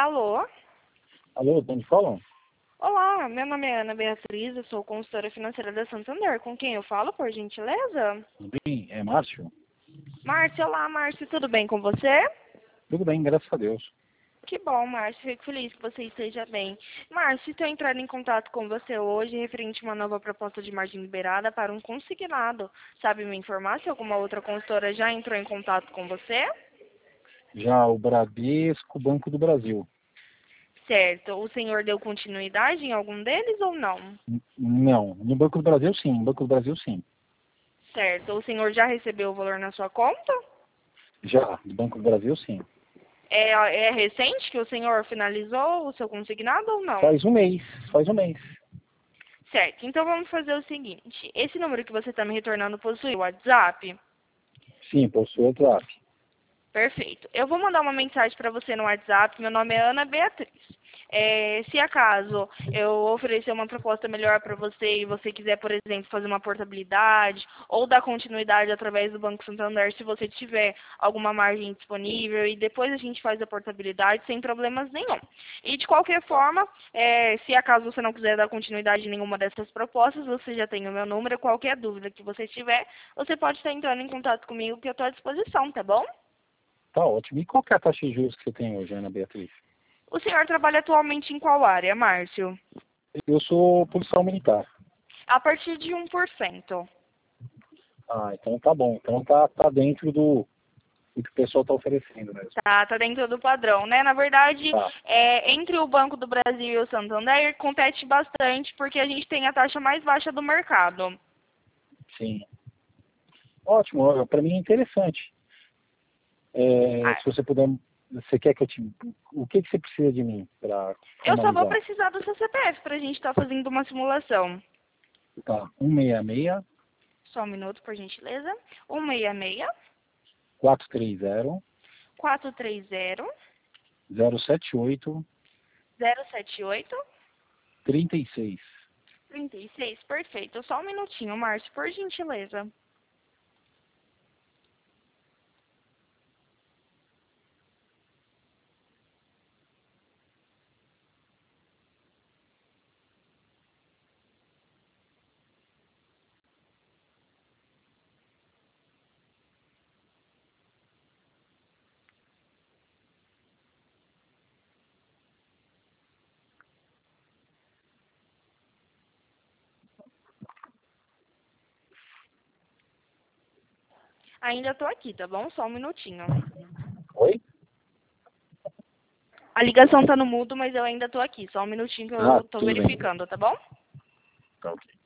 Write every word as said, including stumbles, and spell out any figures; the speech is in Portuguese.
Alô? Alô, de onde falam? Olá, meu nome é Ana Beatriz, eu sou consultora financeira da Santander. Com quem eu falo, por gentileza? Tudo bem? É Márcio? Márcio, olá, Márcio, tudo bem com você? Tudo bem, graças a Deus. Que bom, Márcio, fico feliz que você esteja bem. Márcio, estou entrando em contato com você hoje referente a uma nova proposta de margem liberada para um consignado. Sabe me informar se alguma outra consultora já entrou em contato com você? Já o Bradesco, Banco do Brasil. Certo. O senhor deu continuidade em algum deles ou não? N- Não, no Banco do Brasil sim, no Banco do Brasil sim. Certo. O senhor já recebeu o valor na sua conta? Já, no Banco do Brasil sim. É, é recente que o senhor finalizou o seu consignado ou não? Faz um mês, faz um mês. Certo. Então vamos fazer o seguinte. Esse número que você está me retornando possui o WhatsApp? Sim, possui o WhatsApp. Perfeito. Eu vou mandar uma mensagem para você no WhatsApp. Meu nome é Ana Beatriz. É, se acaso eu oferecer uma proposta melhor para você e você quiser, por exemplo, fazer uma portabilidade ou dar continuidade através do Banco Santander, se você tiver alguma margem disponível e depois a gente faz a portabilidade sem problemas nenhum. E de qualquer forma, é, se acaso você não quiser dar continuidade em nenhuma dessas propostas, você já tem o meu número. Qualquer dúvida que você tiver, você pode estar entrando em contato comigo que eu estou à disposição, tá bom? Tá ótimo. E qual que é a taxa de juros que você tem hoje, Ana Beatriz? O senhor trabalha atualmente em qual área, Márcio? Eu sou policial militar. A partir de um por cento. Ah, então tá bom. Então tá, tá dentro do, do que o pessoal tá oferecendo mesmo. Tá, tá dentro do padrão, né? Na verdade, Tá, é, entre o Banco do Brasil e o Santander, compete bastante, porque a gente tem a taxa mais baixa do mercado. sim. Ótimo, para mim é interessante. É, Ah, se você puder, você quer que eu te... O que, que você precisa de mim para eu só vou formalizar? precisar do seu C P F para a gente estar fazendo uma simulação. Tá, um seis seis, Só um minuto, por gentileza. um seis seis, quatro três zero, quatro três zero, zero sete oito, zero sete oito, trinta e seis. trinta e seis. Perfeito. Só um minutinho, Márcio, por gentileza. Ainda tô aqui, tá bom? Só um minutinho. Oi? A ligação tá no mudo, mas eu ainda tô aqui. Só um minutinho que Ah, eu tô tudo bem. verificando, tá bom? Tá ok.